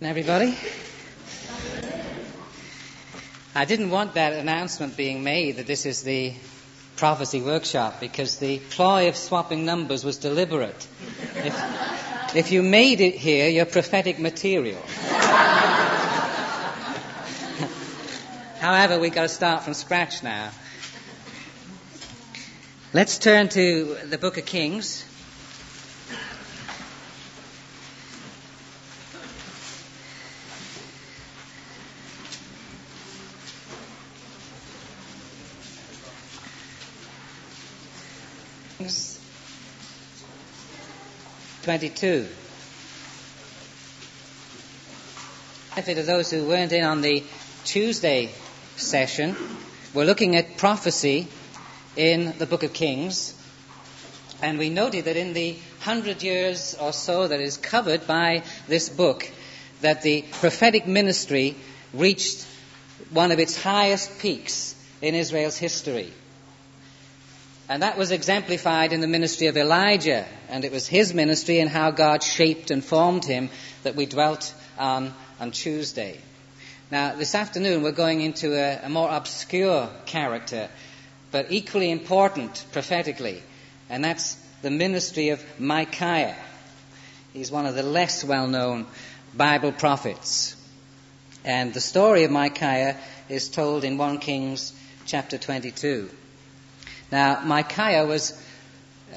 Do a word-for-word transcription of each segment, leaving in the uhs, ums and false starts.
Everybody? I didn't want that announcement being made that this is the prophecy workshop because the ploy of swapping numbers was deliberate. If, if you made it here, you're prophetic material. However, we've got to start from scratch now. Let's turn to the Book of Kings. twenty-two. Benefit of those who weren't in on the Tuesday session, we're looking at prophecy in the Book of Kings, and we noted that in the hundred years or so that is covered by this book, that the prophetic ministry reached one of its highest peaks in Israel's history. And that was exemplified in the ministry of Elijah, and it was his ministry and how God shaped and formed him that we dwelt on on Tuesday. Now, this afternoon we're going into a, a more obscure character, but equally important prophetically, and that's the ministry of Micaiah. He's one of the less well-known Bible prophets. And the story of Micaiah is told in First Kings chapter twenty-two. Now, Micaiah was uh,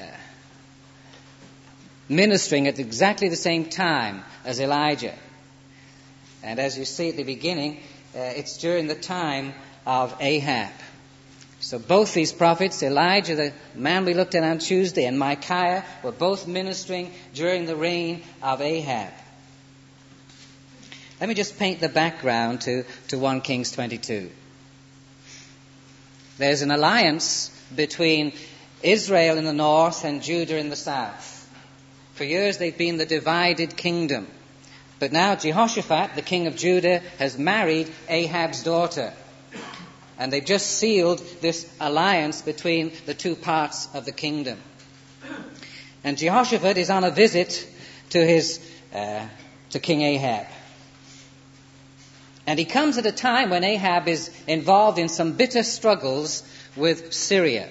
ministering at exactly the same time as Elijah. And as you see at the beginning, uh, it's during the time of Ahab. So both these prophets, Elijah, the man we looked at on Tuesday, and Micaiah, were both ministering during the reign of Ahab. Let me just paint the background to, to First Kings twenty-two. There's an alliance between Israel in the north and Judah in the south. For years they've been the divided kingdom. But now Jehoshaphat, the king of Judah, has married Ahab's daughter. And they've just sealed this alliance between the two parts of the kingdom. And Jehoshaphat is on a visit to his uh, to King Ahab. And he comes at a time when Ahab is involved in some bitter struggles with Syria.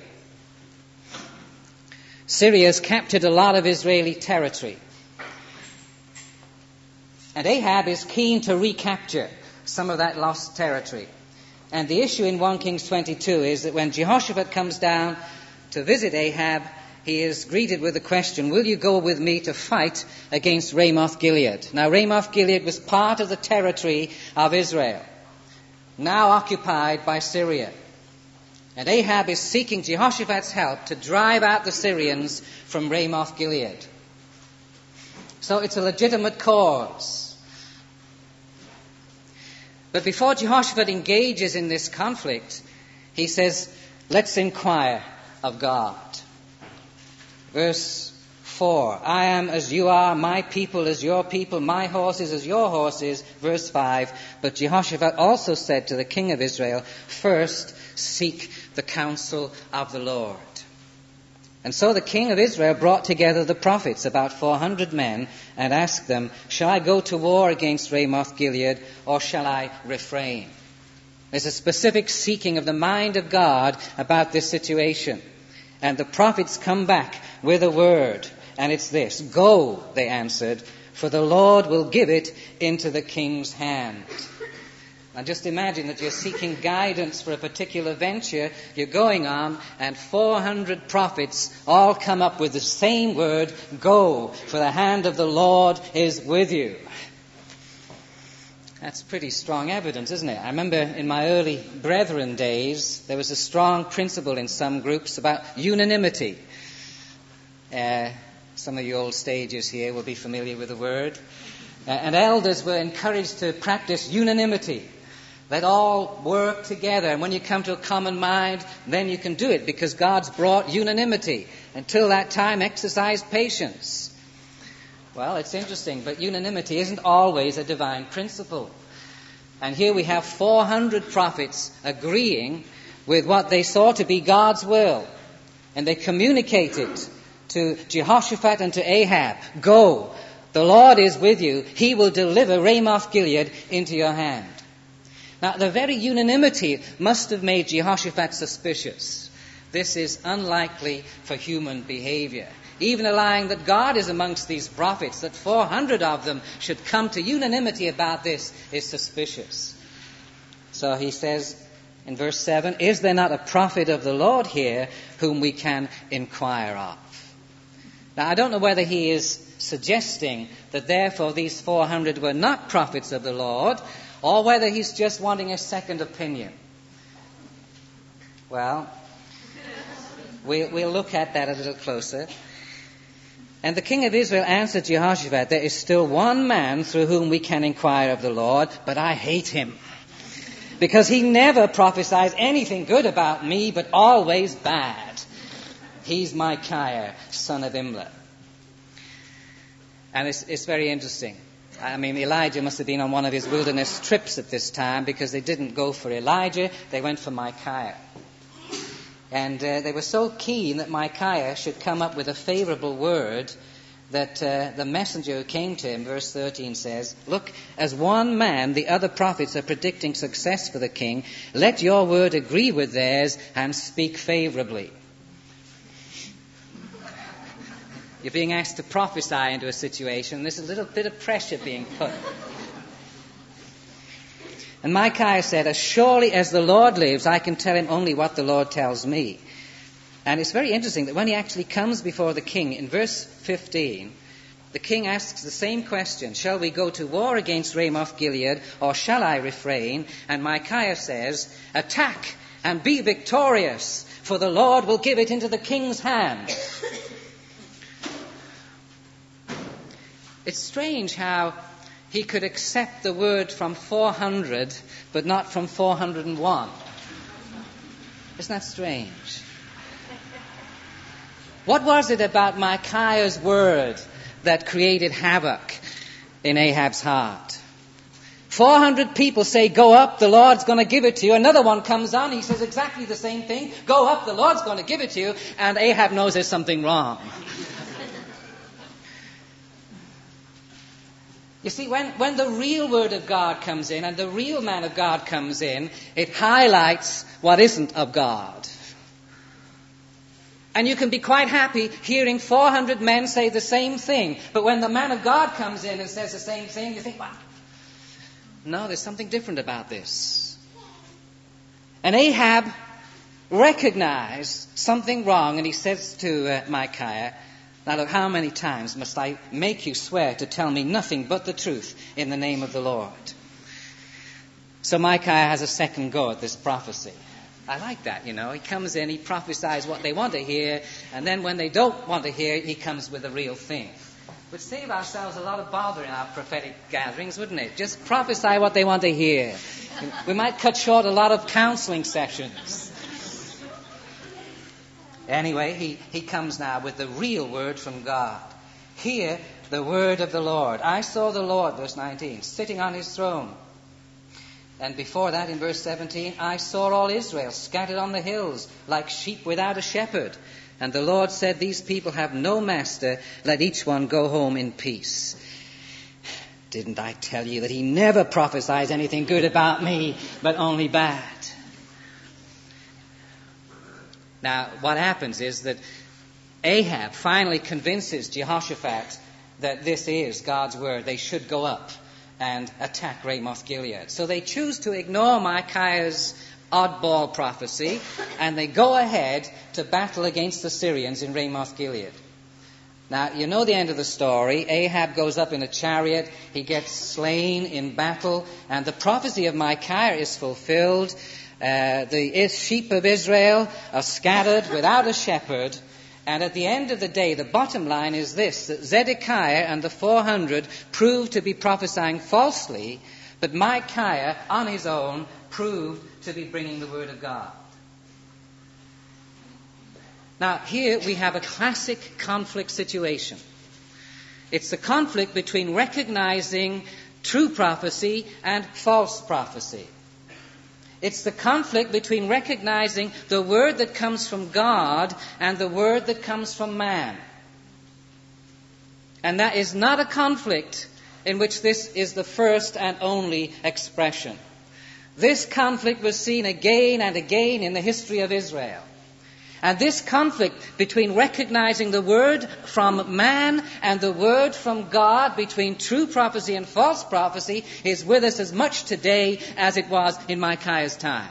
Syria has captured a lot of Israeli territory. And Ahab is keen to recapture some of that lost territory. And the issue in First Kings twenty-two is that when Jehoshaphat comes down to visit Ahab, he is greeted with the question, will you go with me to fight against Ramoth Gilead? Now, Ramoth Gilead was part of the territory of Israel, now occupied by Syria. And Ahab is seeking Jehoshaphat's help to drive out the Syrians from Ramoth Gilead. So it's a legitimate cause. But before Jehoshaphat engages in this conflict, he says, let's inquire of God. Verse four, I am as you are, my people as your people, my horses as your horses. Verse five, but Jehoshaphat also said to the king of Israel, first seek the counsel of the Lord. And so the king of Israel brought together the prophets, about four hundred men, and asked them, shall I go to war against Ramoth Gilead, or shall I refrain? There's a specific seeking of the mind of God about this situation. And the prophets come back with a word, and it's this, go, they answered, for the Lord will give it into the king's hand. Now just imagine that you're seeking guidance for a particular venture you're going on, and four hundred prophets all come up with the same word, go, for the hand of the Lord is with you. That's pretty strong evidence, isn't it? I remember in my early Brethren days, there was a strong principle in some groups about unanimity. Uh, some of you old stagers here will be familiar with the word. Uh, and elders were encouraged to practice unanimity. Let all work together, and when you come to a common mind, then you can do it, because God's brought unanimity. Until that time, exercise patience. Well, it's interesting, but unanimity isn't always a divine principle. And here we have four hundred prophets agreeing with what they saw to be God's will. And they communicated to Jehoshaphat and to Ahab, go, The Lord is with you. He will deliver Ramoth Gilead into your hand. Now, the very unanimity must have made Jehoshaphat suspicious. This is unlikely for human behavior. Even allowing that God is amongst these prophets, that four hundred of them should come to unanimity about this, is suspicious. So he says in verse seven, is there not a prophet of the Lord here whom we can inquire of? Now, I don't know whether he is suggesting that therefore these four hundred were not prophets of the Lord, or whether he's just wanting a second opinion. Well, we'll, we'll look at that a little closer. And the king of Israel answered Jehoshaphat, there is still one man through whom we can inquire of the Lord, but I hate him, because he never prophesies anything good about me, but always bad. He's Micaiah, son of Imlah. And it's, it's very interesting. I mean, Elijah must have been on one of his wilderness trips at this time, because they didn't go for Elijah, they went for Micaiah. And uh, they were so keen that Micaiah should come up with a favorable word that uh, the messenger who came to him, verse thirteen says, look, as one man the other prophets are predicting success for the king, let your word agree with theirs and speak favorably. You're being asked to prophesy into a situation. There's a little bit of pressure being put. And Micaiah said, as surely as the Lord lives, I can tell him only what the Lord tells me. And it's very interesting that when he actually comes before the king, in verse fifteen, the king asks the same question, shall we go to war against Ramoth Gilead, or shall I refrain? And Micaiah says, attack and be victorious, for the Lord will give it into the king's hand. It's strange how he could accept the word from four hundred, but not from four hundred one. Isn't that strange? What was it about Micaiah's word that created havoc in Ahab's heart? four hundred people say, go up, the Lord's going to give it to you. Another one comes on, he says exactly the same thing. Go up, the Lord's going to give it to you. And Ahab knows there's something wrong. You see, when, when the real word of God comes in and the real man of God comes in, it highlights what isn't of God. And you can be quite happy hearing four hundred men say the same thing. But when the man of God comes in and says the same thing, you think, wow, no, there's something different about this. And Ahab recognized something wrong, and he says to uh, Micaiah, now look, how many times must I make you swear to tell me nothing but the truth in the name of the Lord? So Micaiah has a second go at this prophecy. I like that, you know. He comes in, he prophesies what they want to hear, and then when they don't want to hear it, he comes with the real thing. Would save ourselves a lot of bother in our prophetic gatherings, wouldn't it? Just prophesy what they want to hear. We might cut short a lot of counseling sessions. Anyway, he, he comes now with the real word from God. Hear the word of the Lord. I saw the Lord, verse nineteen, sitting on his throne. And before that, in verse seventeen, I saw all Israel scattered on the hills like sheep without a shepherd. And the Lord said, these people have no master. Let each one go home in peace. Didn't I tell you that he never prophesies anything good about me, but only bad? Now, what happens is that Ahab finally convinces Jehoshaphat that this is God's word. They should go up and attack Ramoth Gilead. So they choose to ignore Micaiah's oddball prophecy, and they go ahead to battle against the Syrians in Ramoth Gilead. Now, you know the end of the story. Ahab goes up in a chariot. He gets slain in battle, and the prophecy of Micaiah is fulfilled. Uh, the sheep of Israel are scattered without a shepherd. And at the end of the day, the bottom line is this, that Zedekiah and the four hundred proved to be prophesying falsely, but Micaiah, on his own, proved to be bringing the word of God. Now, here we have a classic conflict situation. It's the conflict between recognizing true prophecy and false prophecy. It's the conflict between recognizing the word that comes from God and the word that comes from man. And that is not a conflict in which this is the first and only expression. This conflict was seen again and again in the history of Israel. And this conflict between recognizing the word from man and the word from God, between true prophecy and false prophecy, is with us as much today as it was in Micaiah's time.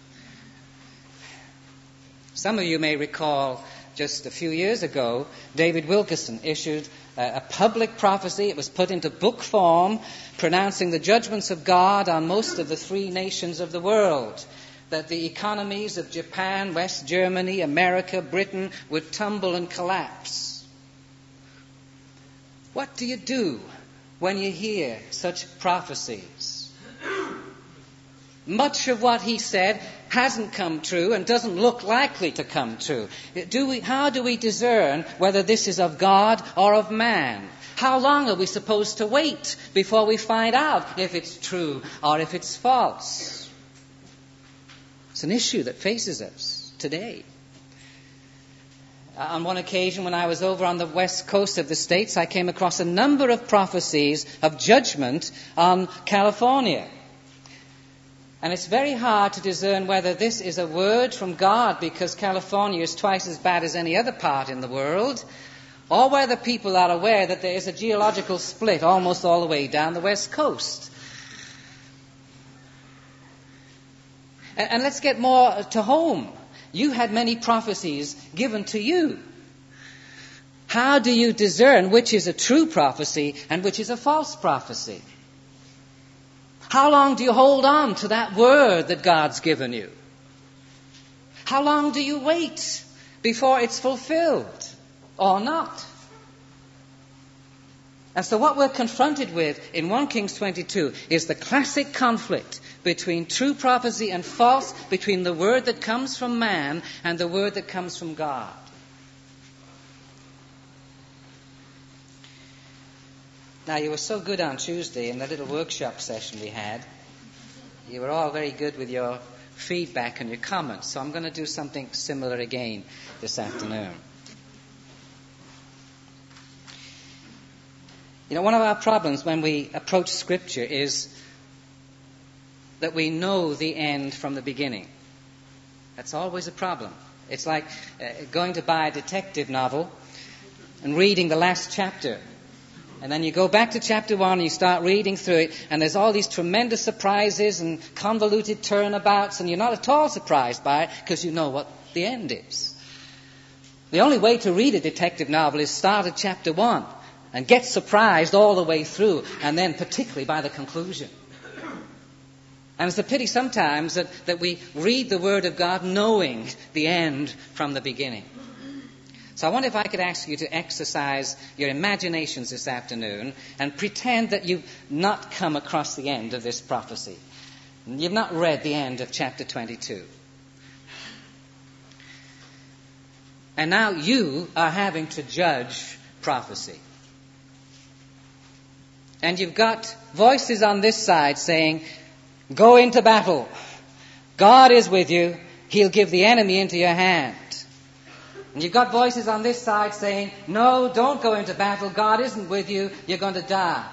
Some of you may recall just a few years ago, David Wilkerson issued a public prophecy. It was put into book form, pronouncing the judgments of God on most of the three nations of the world, that the economies of Japan, West Germany, America, Britain would tumble and collapse. What do you do when you hear such prophecies? Much of what he said hasn't come true and doesn't look likely to come true. Do we, how do we discern whether this is of God or of man? How long are we supposed to wait before we find out if it's true or if it's false? It's an issue that faces us today. On one occasion, when I was over on the west coast of the States, I came across a number of prophecies of judgment on California. And it's very hard to discern whether this is a word from God because California is twice as bad as any other part in the world, or whether people are aware that there is a geological split almost all the way down the west coast. And, and let's get more to home. You had many prophecies given to you. How do you discern which is a true prophecy and which is a false prophecy? How long do you hold on to that word that God's given you? How long do you wait before it's fulfilled or not? And so what we're confronted with in First Kings twenty-two is the classic conflict between true prophecy and false, between the word that comes from man and the word that comes from God. Now, you were so good on Tuesday in the little workshop session we had. You were all very good with your feedback and your comments. So I'm going to do something similar again this afternoon. You know, one of our problems when we approach Scripture is that we know the end from the beginning. That's always a problem. It's like uh, going to buy a detective novel and reading the last chapter. And then you go back to chapter one and you start reading through it, and there's all these tremendous surprises and convoluted turnabouts, and you're not at all surprised by it because you know what the end is. The only way to read a detective novel is start at chapter one and get surprised all the way through, and then particularly by the conclusion. And it's a pity sometimes that, that we read the Word of God knowing the end from the beginning. So I wonder if I could ask you to exercise your imaginations this afternoon and pretend that you've not come across the end of this prophecy. You've not read the end of chapter twenty-two. And now you are having to judge prophecy. And you've got voices on this side saying, go into battle. God is with you. He'll give the enemy into your hand. And you've got voices on this side saying, no, don't go into battle. God isn't with you. You're going to die.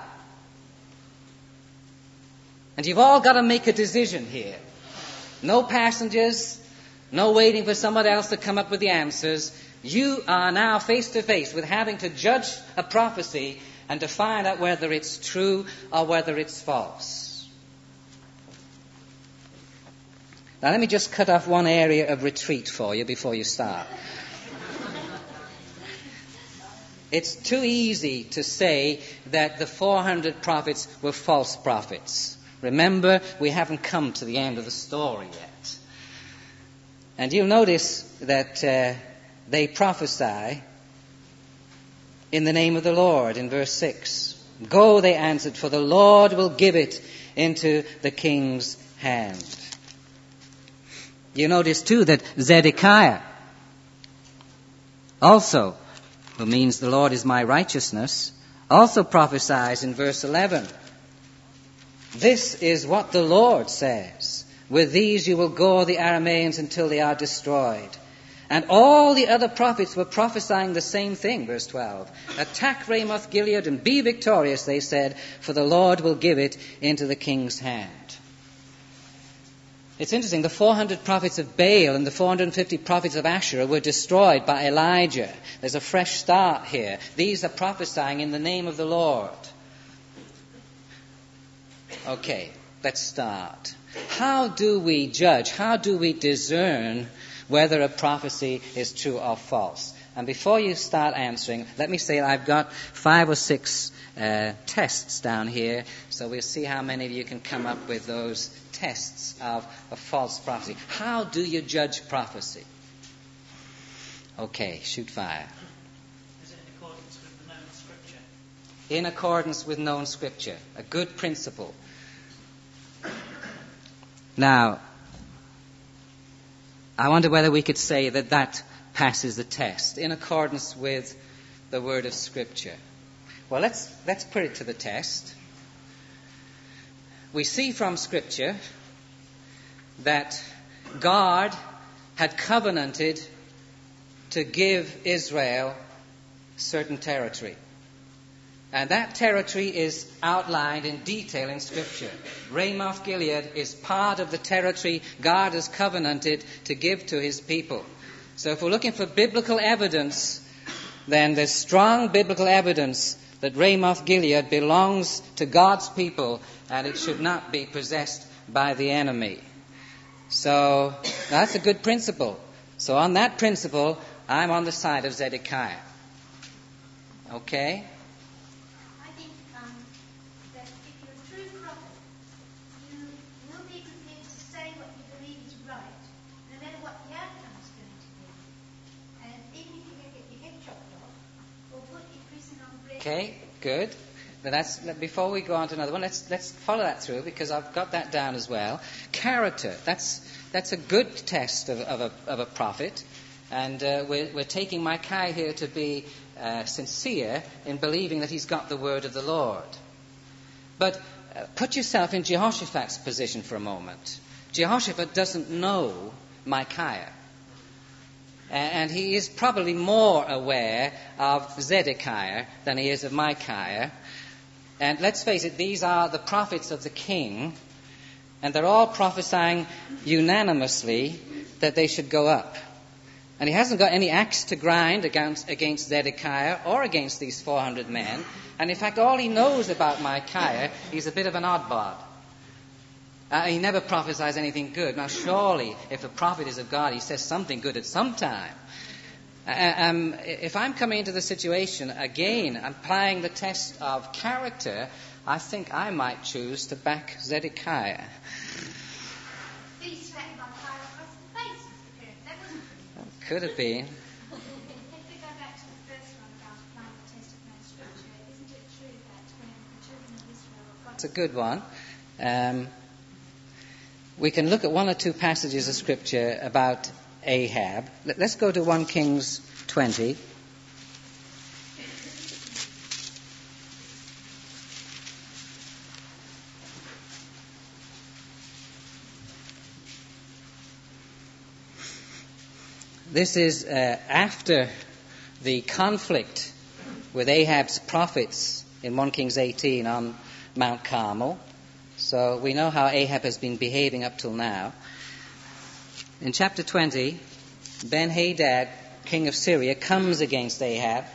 And you've all got to make a decision here. No passengers, no waiting for someone else to come up with the answers. You are now face to face with having to judge a prophecy and to find out whether it's true or whether it's false. Now let me just cut off one area of retreat for you before you start. It's too easy to say that the four hundred prophets were false prophets. Remember, we haven't come to the end of the story yet. And you'll notice that uh, they prophesy in the name of the Lord in verse six. Go, they answered, for the Lord will give it into the king's hand. You notice too that Zedekiah also, who means the Lord is my righteousness, also prophesies in verse eleven. This is what the Lord says. With these you will gore the Arameans until they are destroyed. And all the other prophets were prophesying the same thing, verse twelve. Attack Ramoth Gilead and be victorious, they said, for the Lord will give it into the king's hand. It's interesting, the four hundred prophets of Baal and the four hundred fifty prophets of Asherah were destroyed by Elijah. There's a fresh start here. These are prophesying in the name of the Lord. Okay, let's start. How do we judge? How do we discern whether a prophecy is true or false? And before you start answering, let me say I've got five or six uh, tests down here, so we'll see how many of you can come up with those tests of a false prophecy. How do you judge prophecy? Okay, shoot fire. Is it in accordance with the known scripture? In accordance with known scripture. A good principle. Now, I wonder whether we could say that that passes the test. In accordance with the word of scripture. Well, let's let's put it to the test. We see from scripture that God had covenanted to give Israel certain territory. And that territory is outlined in detail in Scripture. Ramoth Gilead is part of the territory God has covenanted to give to his people. So if we're looking for biblical evidence, then there's strong biblical evidence that Ramoth Gilead belongs to God's people and it should not be possessed by the enemy. So that's a good principle. So on that principle, I'm on the side of Zedekiah. Okay? Okay, good. Now that's, before we go on to another one, let's let's follow that through because I've got that down as well. Character. That's that's a good test of, of a of a prophet, and uh, we're we're taking Micaiah here to be uh, sincere in believing that he's got the word of the Lord. But uh, put yourself in Jehoshaphat's position for a moment. Jehoshaphat doesn't know Micaiah. And he is probably more aware of Zedekiah than he is of Micaiah. And let's face it, these are the prophets of the king, and they're all prophesying unanimously that they should go up. And he hasn't got any axe to grind against, against Zedekiah or against these four hundred men. And in fact, all he knows about Micaiah, he's a bit of an oddbod. Uh, he never prophesies anything good. Now, surely, if a prophet is of God, he says something good at some time. Uh, um, if I'm coming into the situation, again, applying the test of character, I think I might choose to back Zedekiah. He slapped Micaiah across the face, Mister Kirk. That wasn't pretty. Could have been. If we go back to the first one about applying the test of known scripture, isn't it true that when the children of Israel were That's a good one. Um, We can look at one or two passages of Scripture about Ahab. Let's go to First Kings twenty. This is uh, after the conflict with Ahab's prophets in First Kings eighteen on Mount Carmel. So we know how Ahab has been behaving up till now. In chapter twenty, Ben-Hadad, king of Syria, comes against Ahab.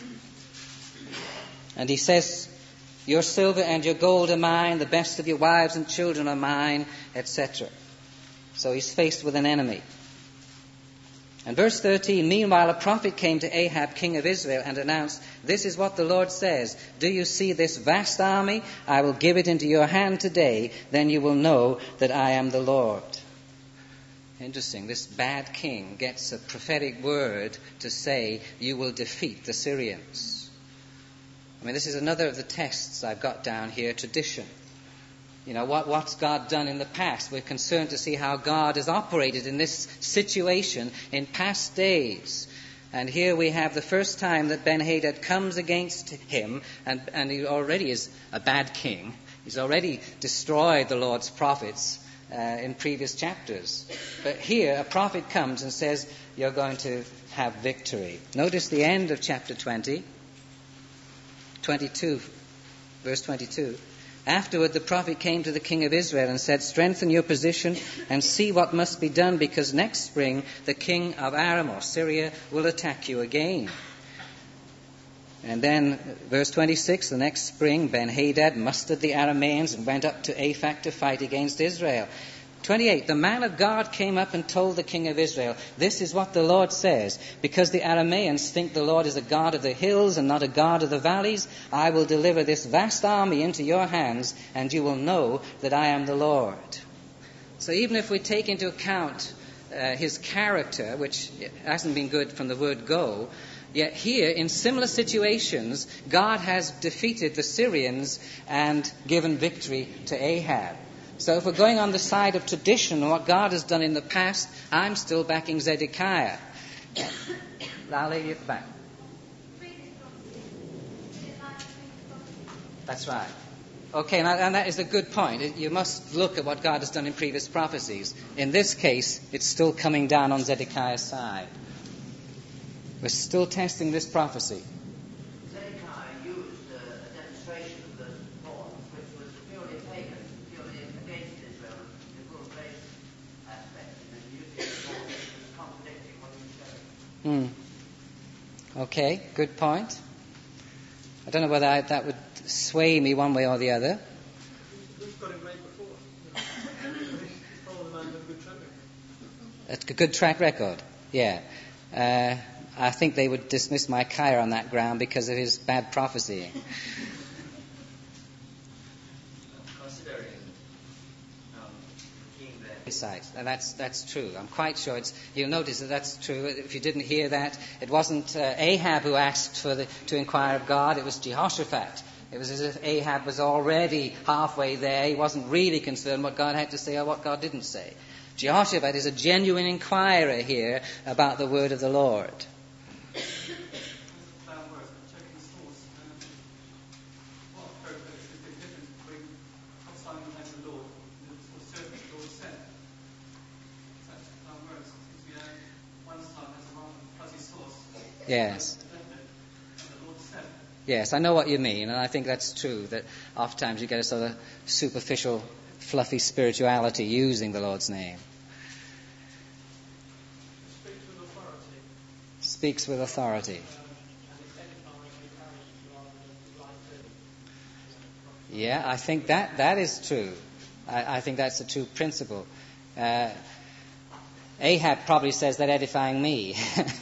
And he says, your silver and your gold are mine, the best of your wives and children are mine, et cetera. So he's faced with an enemy. And verse thirteen, meanwhile a prophet came to Ahab, king of Israel, and announced, this is what the Lord says, do you see this vast army? I will give it into your hand today, then you will know that I am the Lord. Interesting, this bad king gets a prophetic word to say, you will defeat the Syrians. I mean, this is another of the tests I've got down here, tradition. You know, what, what's God done in the past? We're concerned to see how God has operated in this situation in past days. And here we have the first time that Ben-Hadad comes against him, and, and he already is a bad king. He's already destroyed the Lord's prophets, uh, in previous chapters. But here, a prophet comes and says, you're going to have victory. Notice the end of chapter twenty, twenty-two, verse twenty-two. Afterward, the prophet came to the king of Israel and said, strengthen your position and see what must be done, because next spring the king of Aram or Syria will attack you again. And then, verse twenty-six, the next spring Ben-Hadad mustered the Arameans and went up to Aphek to fight against Israel. twenty-eight, the man of God came up and told the king of Israel, this is what the Lord says, because the Arameans think the Lord is a God of the hills and not a God of the valleys, I will deliver this vast army into your hands, and you will know that I am the Lord. So even if we take into account uh, his character, which hasn't been good from the word go, yet here, in similar situations, God has defeated the Syrians and given victory to Ahab. So if we're going on the side of tradition and what God has done in the past, I'm still backing Zedekiah. I'll leave you at the back. That's right. Okay, and, and that is a good point. You must look at what God has done in previous prophecies. In this case, it's still coming down on Zedekiah's side. We're still testing this prophecy. Zedekiah used uh, a demonstration of the law, which was purely pagan, purely against Israel, in the rule-based aspect, and using the law which was contradicting what he was saying. Hmm. Okay, good point. I don't know whether I, that would sway me one way or the other. Who's got him right before? Follow the man with a good track record. A good track record, yeah. Uh, I think they would dismiss Micaiah on that ground because of his bad prophecy. Considering um, king that Sight. And that's that's true. I'm quite sure it's. You'll notice that that's true. If you didn't hear that, it wasn't uh, Ahab who asked for the, to inquire of God. It was Jehoshaphat. It was as if Ahab was already halfway there. He wasn't really concerned what God had to say or what God didn't say. Jehoshaphat is a genuine inquirer here about the word of the Lord. Yes. Yes, I know what you mean, and I think that's true, that oftentimes you get a sort of superficial, fluffy spirituality using the Lord's name. Speaks with authority. Yeah, I think that, that is true. I, I think that's a true principle. Uh, Ahab probably says that edifying me.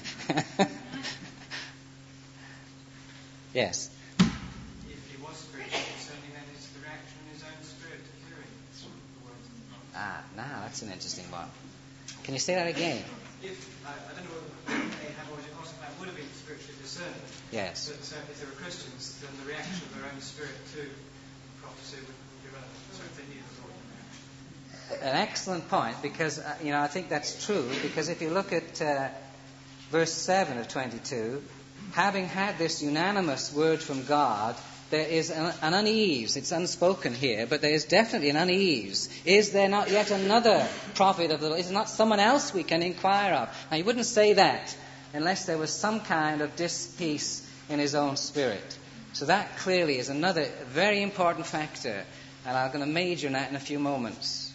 Yes. If he was spiritually discerning, then it's the reaction in his own spirit to hearing the words of the prophet. Ah, now that's an interesting one. Can you say that again? If, I, I don't know whether Ahab or Jehoshaphat would have been spiritually discerning. Yes. But uh, if they were Christians, then the reaction of their own spirit to prophecy would, would be relevant. So if they knew the Lord. An excellent point, because, uh, you know, I think that's true, because if you look at uh, verse seven of twenty-two, having had this unanimous word from God, there is an, an unease. It's unspoken here, but there is definitely an unease. Is there not yet another prophet of the Lord? Is there not someone else we can inquire of? Now, you wouldn't say that unless there was some kind of dis-peace in his own spirit. So that clearly is another very important factor, and I'm going to major in that in a few moments.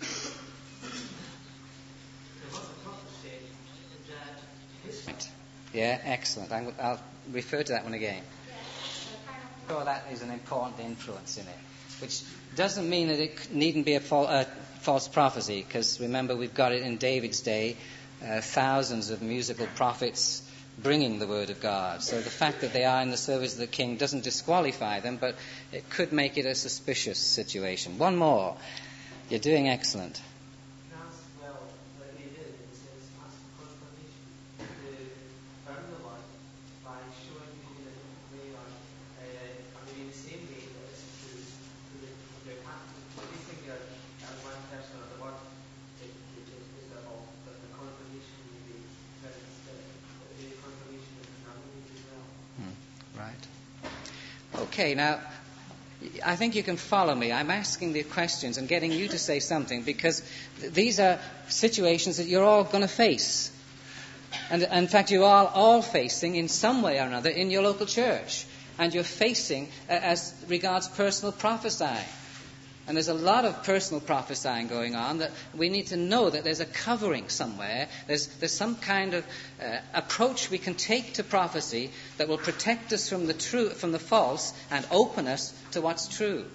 Yeah, excellent. I'm, I'll refer to that one again. Sure, that is an important influence in it, which doesn't mean that it needn't be a fal- uh, false prophecy, because remember we've got it in David's day, uh, thousands of musical prophets bringing the word of God. So the fact that they are in the service of the king doesn't disqualify them, but it could make it a suspicious situation. One more. You're doing excellent. Okay, now, I think you can follow me. I'm asking the questions and getting you to say something because th- these are situations that you're all going to face. And in fact, you are all facing in some way or another in your local church. And you're facing uh, as regards personal prophesying. And there's a lot of personal prophesying going on that we need to know that there's a covering somewhere. There's, there's some kind of uh, approach we can take to prophecy that will protect us from the true, from the false and open us to what's true.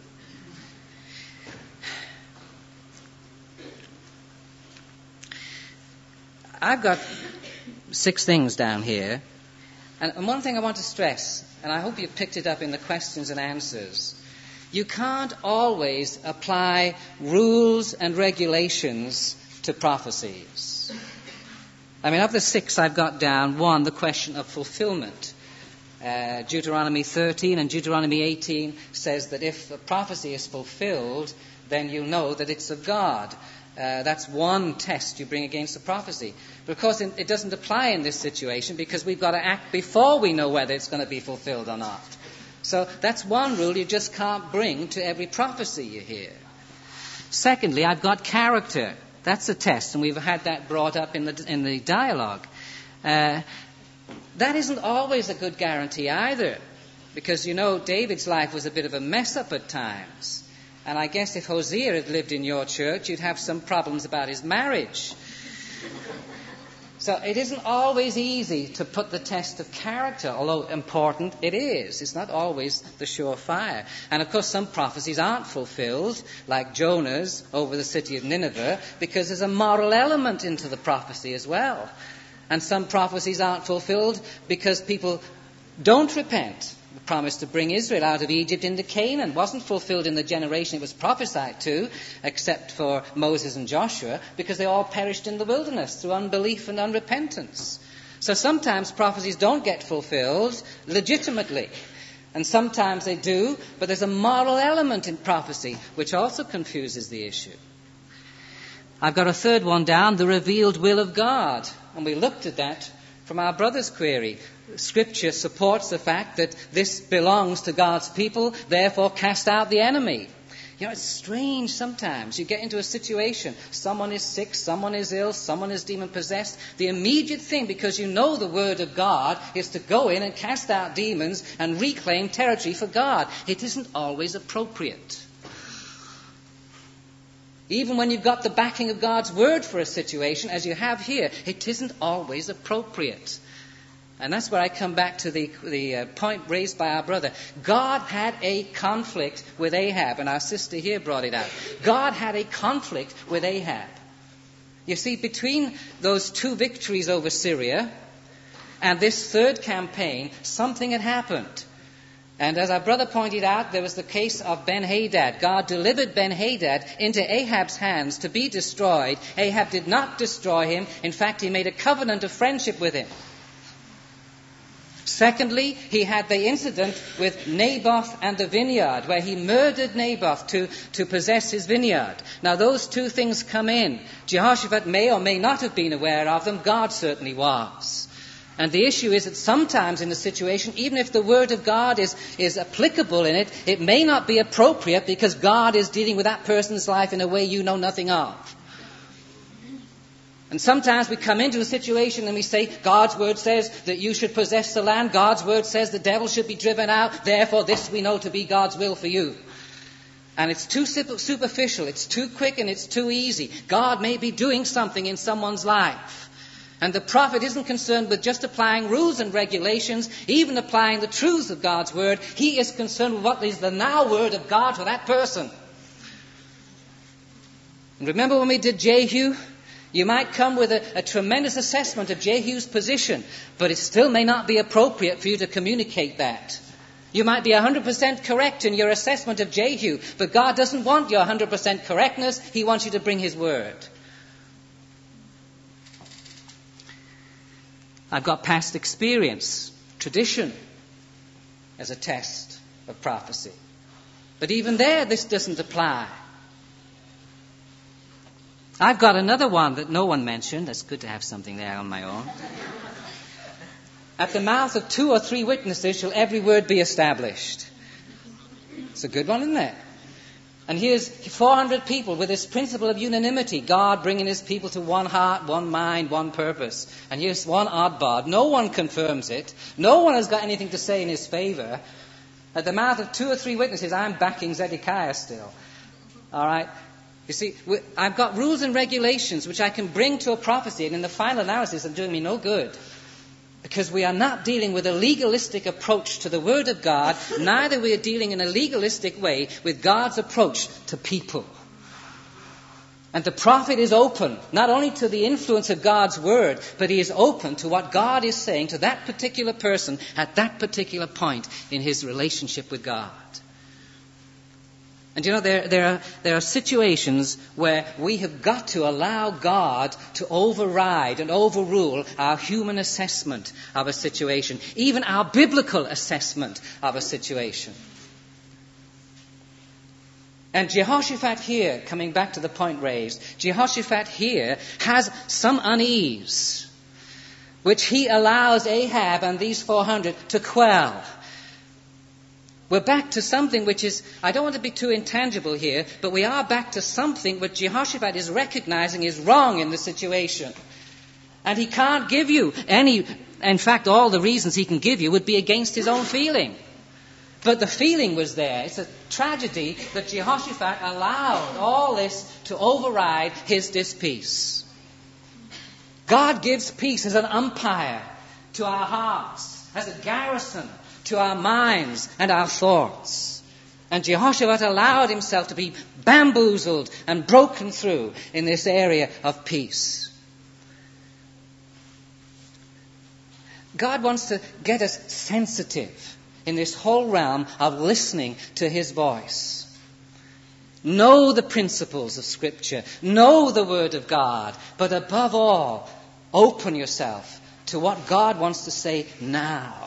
I've got six things down here. And, and one thing I want to stress, and I hope you've picked it up in the questions and answers. You can't always apply rules and regulations to prophecies. I mean, of the six I've got down, one, the question of fulfillment. Uh, Deuteronomy thirteen and Deuteronomy eighteen says that if a prophecy is fulfilled, then you know that it's of God. Uh, that's one test you bring against a prophecy. But of course, it doesn't apply in this situation because we've got to act before we know whether it's going to be fulfilled or not. So that's one rule you just can't bring to every prophecy you hear. Secondly, I've got character. That's a test, and we've had that brought up in the in the dialogue. Uh, that isn't always a good guarantee either, because, you know, David's life was a bit of a mess-up at times. And I guess if Hosea had lived in your church, you'd have some problems about his marriage. So it isn't always easy to put the test of character, although important it is. It's not always the surefire. And of course some prophecies aren't fulfilled, like Jonah's over the city of Nineveh, because there's a moral element into the prophecy as well. And some prophecies aren't fulfilled because people don't repent. The promise to bring Israel out of Egypt into Canaan wasn't fulfilled in the generation it was prophesied to, except for Moses and Joshua, because they all perished in the wilderness through unbelief and unrepentance. So sometimes prophecies don't get fulfilled legitimately, and sometimes they do, but there's a moral element in prophecy which also confuses the issue. I've got a third one down, the revealed will of God, and we looked at that from our brother's query. Scripture supports the fact that this belongs to God's people, therefore cast out the enemy. You know, it's strange sometimes. You get into a situation, someone is sick, someone is ill, someone is demon-possessed. The immediate thing, because you know the Word of God, is to go in and cast out demons and reclaim territory for God. It isn't always appropriate. Even when you've got the backing of God's Word for a situation, as you have here, it isn't always appropriate. And that's where I come back to the, the uh, point raised by our brother. God had a conflict with Ahab, and our sister here brought it out. God had a conflict with Ahab. You see, between those two victories over Syria and this third campaign, something had happened. And as our brother pointed out, there was the case of Ben-Hadad. God delivered Ben-Hadad into Ahab's hands to be destroyed. Ahab did not destroy him. In fact, he made a covenant of friendship with him. Secondly, he had the incident with Naboth and the vineyard, where he murdered Naboth to, to possess his vineyard. Now, those two things come in. Jehoshaphat may or may not have been aware of them. God certainly was. And the issue is that sometimes in a situation, even if the Word of God is, is applicable in it, it may not be appropriate because God is dealing with that person's life in a way you know nothing of. And sometimes we come into a situation and we say, God's Word says that you should possess the land. God's Word says the devil should be driven out. Therefore, this we know to be God's will for you. And it's too superficial, it's too quick, and it's too easy. God may be doing something in someone's life. And the prophet isn't concerned with just applying rules and regulations, even applying the truths of God's Word. He is concerned with what is the now Word of God for that person. And remember when we did Jehu? You might come with a, a tremendous assessment of Jehu's position, but it still may not be appropriate for you to communicate that. You might be one hundred percent correct in your assessment of Jehu, but God doesn't want your one hundred percent correctness. He wants you to bring His Word. I've got past experience, tradition, as a test of prophecy. But even there, this doesn't apply. I've got another one that no one mentioned. That's good to have something there on my own. At the mouth of two or three witnesses shall every word be established. It's a good one, isn't it? And here's four hundred people with this principle of unanimity, God bringing his people to one heart, one mind, one purpose. And here's one oddbod. No one confirms it. No one has got anything to say in his favor. At the mouth of two or three witnesses, I'm backing Zedekiah still. All right? You see, I've got rules and regulations which I can bring to a prophecy, and in the final analysis, they're doing me no good. Because we are not dealing with a legalistic approach to the Word of God, neither we are dealing in a legalistic way with God's approach to people. And the prophet is open, not only to the influence of God's Word, but he is open to what God is saying to that particular person at that particular point in his relationship with God. And you know, there, there, are, there are situations where we have got to allow God to override and overrule our human assessment of a situation, even our biblical assessment of a situation. And Jehoshaphat here, coming back to the point raised, Jehoshaphat here has some unease, which he allows Ahab and these four hundred to quell. We're back to something which is, I don't want to be too intangible here, but we are back to something which Jehoshaphat is recognizing is wrong in the situation. And he can't give you any, in fact, all the reasons he can give you would be against his own feeling. But the feeling was there. It's a tragedy that Jehoshaphat allowed all this to override his dispeace. God gives peace as an umpire to our hearts, as a garrison to our minds and our thoughts. And Jehoshaphat allowed himself to be bamboozled and broken through in this area of peace. God wants to get us sensitive in this whole realm of listening to his voice. Know the principles of Scripture. Know the Word of God. But above all, open yourself to what God wants to say now.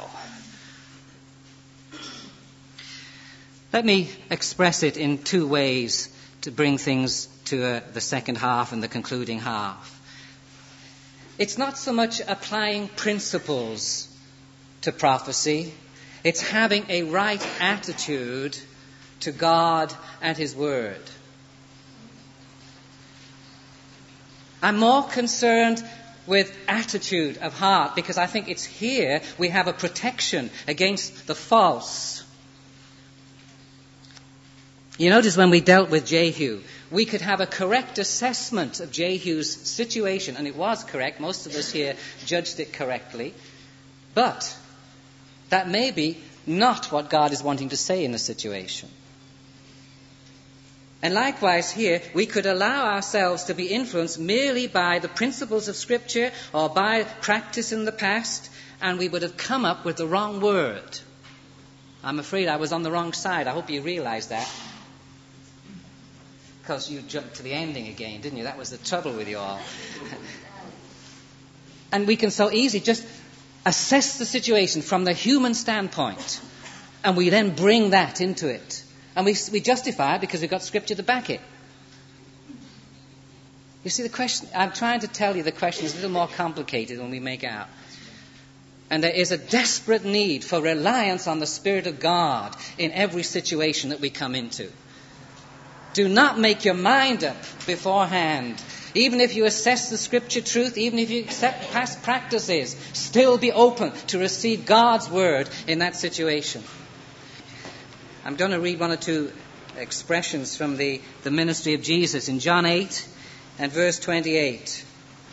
Let me express it in two ways to bring things to uh, the second half and the concluding half. It's not so much applying principles to prophecy. It's having a right attitude to God and his Word. I'm more concerned with attitude of heart because I think it's here we have a protection against the false. You notice when we dealt with Jehu, we could have a correct assessment of Jehu's situation, and it was correct. Most of us here judged it correctly. But that may be not what God is wanting to say in the situation. And likewise here, we could allow ourselves to be influenced merely by the principles of Scripture or by practice in the past, and we would have come up with the wrong word. I'm afraid I was on the wrong side. I hope you realize that. Because you jumped to the ending again, didn't you? That was the trouble with you all. And we can so easily just assess the situation from the human standpoint, and we then bring that into it. And we, we justify it because we've got Scripture to back it. You see, the question, I'm trying to tell you the question is a little more complicated than we make out. And there is a desperate need for reliance on the Spirit of God in every situation that we come into. Do not make your mind up beforehand. Even if you assess the Scripture truth, even if you accept past practices, still be open to receive God's Word in that situation. I'm going to read one or two expressions from the, the ministry of Jesus in John eight and verse twenty-eight.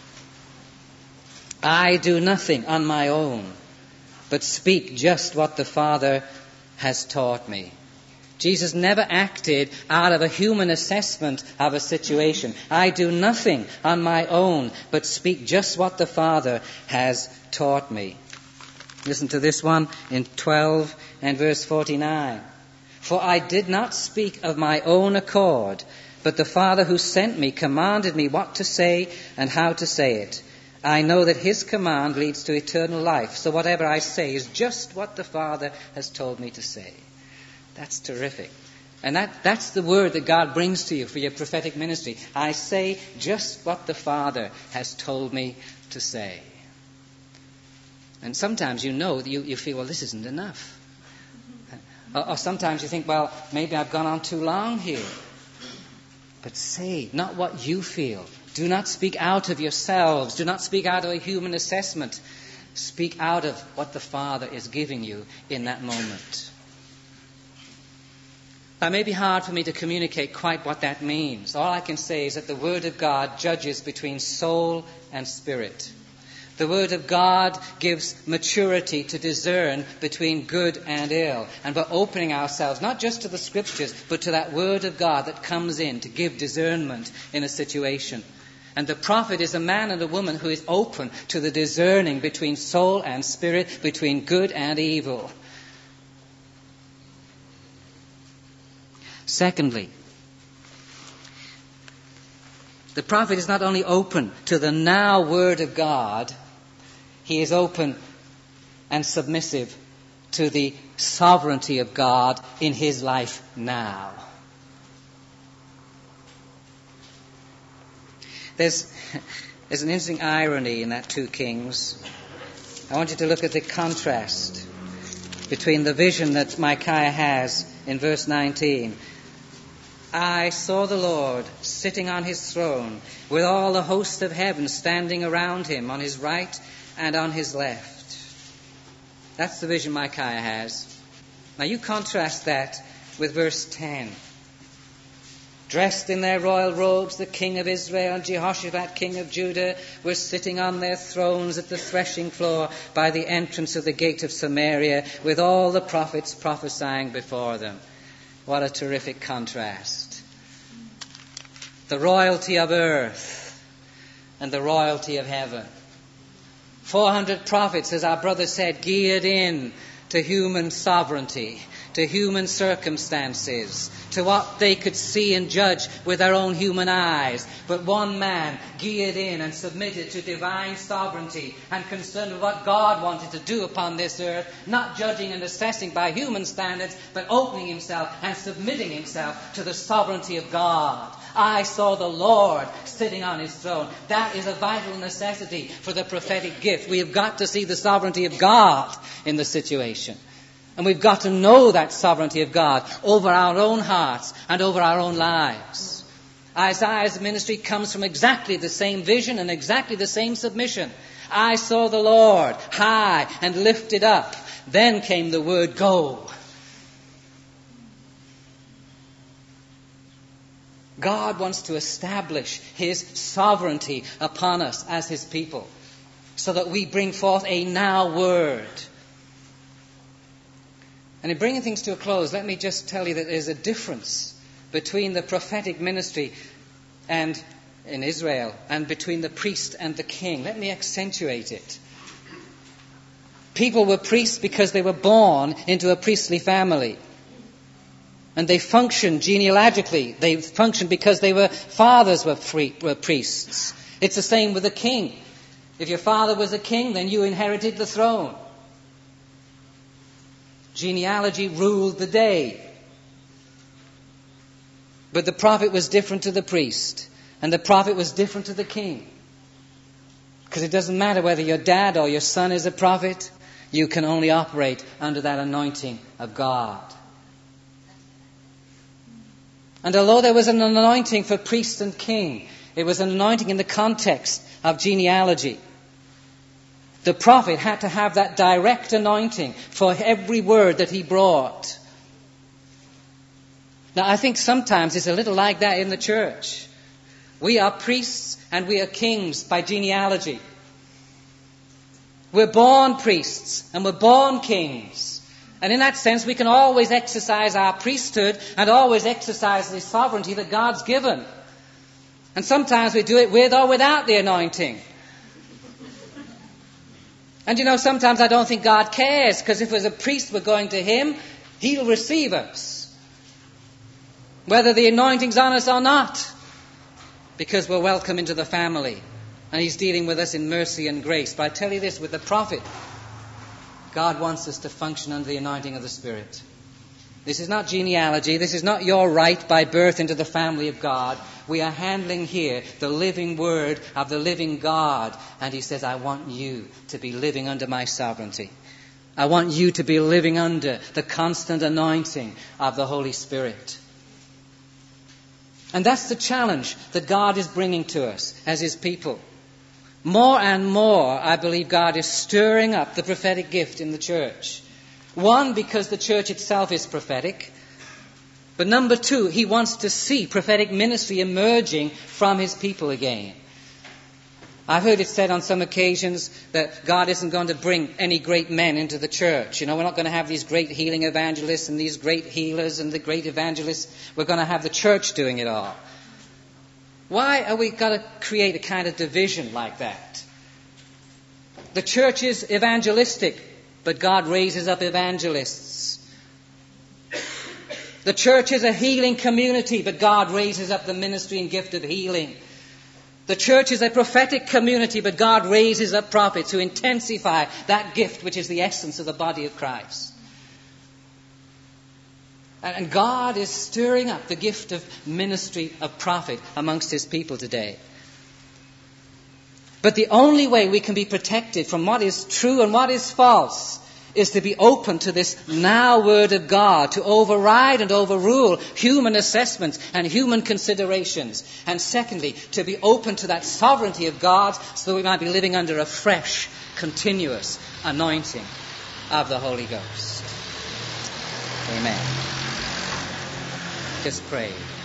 I do nothing on my own, but speak just what the Father has taught me. Jesus never acted out of a human assessment of a situation. I do nothing on my own, but speak just what the Father has taught me. Listen to this one in twelve and verse forty-nine. For I did not speak of my own accord, but the Father who sent me commanded me what to say and how to say it. I know that his command leads to eternal life, so whatever I say is just what the Father has told me to say. That's terrific. And that, that's the word that God brings to you for your prophetic ministry. I say just what the Father has told me to say. And sometimes you know, that you, you feel, well, this isn't enough. Or, or sometimes you think, well, maybe I've gone on too long here. But say not what you feel. Do not speak out of yourselves. Do not speak out of a human assessment. Speak out of what the Father is giving you in that moment. Now, it may be hard for me to communicate quite what that means. All I can say is that the Word of God judges between soul and spirit. The Word of God gives maturity to discern between good and ill. And we're opening ourselves not just to the Scriptures, but to that Word of God that comes in to give discernment in a situation. And the prophet is a man and a woman who is open to the discerning between soul and spirit, between good and evil. Secondly, the prophet is not only open to the now Word of God, he is open and submissive to the sovereignty of God in his life now. There's, there's an interesting irony in that two Kings. I want you to look at the contrast between the vision that Micaiah has in verse nineteen. I saw the Lord sitting on his throne with all the host of heaven standing around him on his right and on his left. That's the vision Micaiah has. Now you contrast that with verse ten. Dressed in their royal robes, the king of Israel and Jehoshaphat, king of Judah, were sitting on their thrones at the threshing floor by the entrance of the gate of Samaria, with all the prophets prophesying before them. What a terrific contrast. The royalty of earth and the royalty of heaven. four hundred prophets, as our brother said, geared in to human sovereignty, to human circumstances, to what they could see and judge with their own human eyes. But one man geared in and submitted to divine sovereignty and concerned with what God wanted to do upon this earth, not judging and assessing by human standards, but opening himself and submitting himself to the sovereignty of God. I saw the Lord sitting on his throne. That is a vital necessity for the prophetic gift. We have got to see the sovereignty of God in the situation. And we've got to know that sovereignty of God over our own hearts and over our own lives. Isaiah's ministry comes from exactly the same vision and exactly the same submission. I saw the Lord high and lifted up. Then came the word go. God wants to establish his sovereignty upon us as his people so that we bring forth a now word. And in bringing things to a close, let me just tell you that there's a difference between the prophetic ministry and in Israel and between the priest and the king. Let me accentuate it. People were priests because they were born into a priestly family. And they functioned genealogically. They functioned because they were fathers were, free, were priests. It's the same with the king. If your father was a king, then you inherited the throne. Genealogy ruled the day. But the prophet was different to the priest. And the prophet was different to the king. Because it doesn't matter whether your dad or your son is a prophet. You can only operate under that anointing of God. And although there was an anointing for priest and king, it was an anointing in the context of genealogy. The prophet had to have that direct anointing for every word that he brought. Now, I think sometimes it's a little like that in the church. We are priests and we are kings by genealogy. We're born priests and we're born kings. And in that sense, we can always exercise our priesthood and always exercise the sovereignty that God's given. And sometimes we do it with or without the anointing. And you know, sometimes I don't think God cares, because if as a priest we're going to him, he'll receive us. Whether the anointing's on us or not. Because we're welcome into the family. And he's dealing with us in mercy and grace. But I tell you this, with the prophet, God wants us to function under the anointing of the Spirit. This is not genealogy. This is not your right by birth into the family of God. We are handling here the living word of the living God. And he says, I want you to be living under my sovereignty. I want you to be living under the constant anointing of the Holy Spirit. And that's the challenge that God is bringing to us as His people. More and more, I believe God is stirring up the prophetic gift in the church. One, because the church itself is prophetic. But number two, He wants to see prophetic ministry emerging from His people again. I've heard it said on some occasions that God isn't going to bring any great men into the church. You know, we're not going to have these great healing evangelists and these great healers and the great evangelists. We're going to have the church doing it all. Why are we got to create a kind of division like that? The church is evangelistic, but God raises up evangelists. The church is a healing community, but God raises up the ministry and gift of healing. The church is a prophetic community, but God raises up prophets who intensify that gift which is the essence of the body of Christ. And God is stirring up the gift of ministry of prophet amongst His people today. But the only way we can be protected from what is true and what is false is to be open to this now word of God, to override and overrule human assessments and human considerations. And secondly, to be open to that sovereignty of God so that we might be living under a fresh, continuous anointing of the Holy Ghost. Amen. Just pray.